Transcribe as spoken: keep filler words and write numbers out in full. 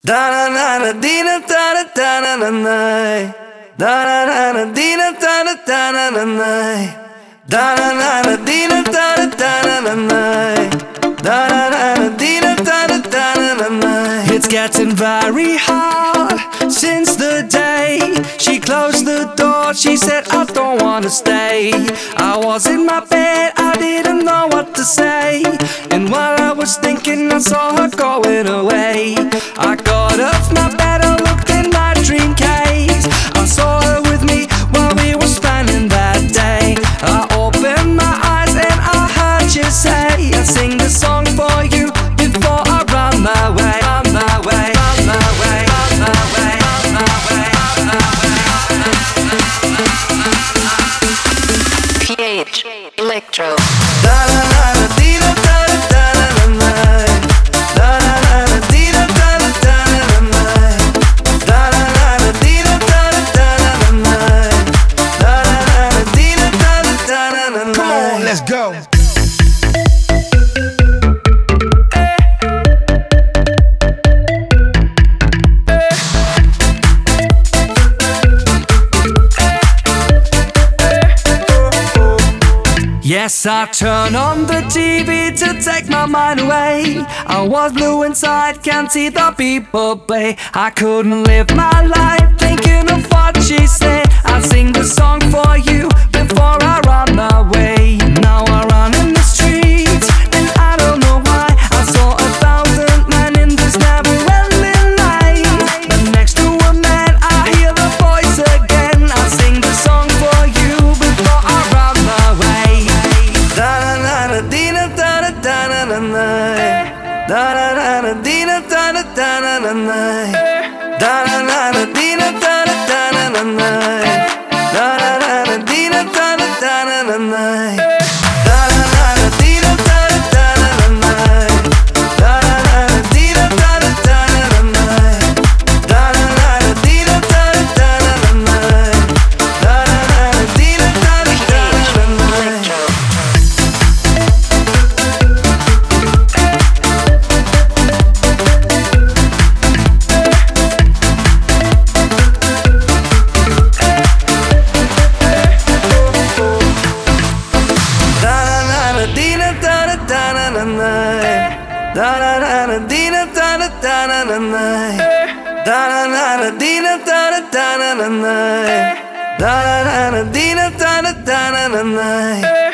Da na na na dina da da da na na na. Da na na na dina da da da na na na. Da na na na dina da da da na na na. Da na na na dina da da da na na na. It's getting very hard since the day she closed the door. She said I don't wanna stay. I was in my bed, I didn't know what to say. And while I was thinking, I saw her going away. I got off my bed, I looked in my dream case. I saw her with me while we were spending that day. I opened my eyes and I heard you say, I sing the song for you before I run my way. Run my way, run my way, run my way, run my way, run my way. P-H Electro. Da da da da dee da da da da da da. Da da da da dee da da da da da da. Da da da da dee da da da da da da. Da da da da dee da da da da da da. Come on, let's go. Yes, I turn on the T V to take my mind away. I was blue inside, can't see the people play. I couldn't live my life thinking of what she said. I sing the song for you before I run away. Now I run in the streets and I don't know why. I saw a thousand men in this never-ending night, but next to a man I hear the voice again. I sing the song for you before I run away. Da da da da dee da da da da da da. Da da da da dee da da da da da da. Da da da da dee da da da da da da. Da da da da dee da da da da da da. Da da da da dee da da da da da da. Da da da da dee da da da da da da. Da da da da dee da da da da da da. Da da da da dee da da da da da da. Da da da da dee da da da da da da. Da da da da dee da da da da da da. Da da da da dee da da da da da da.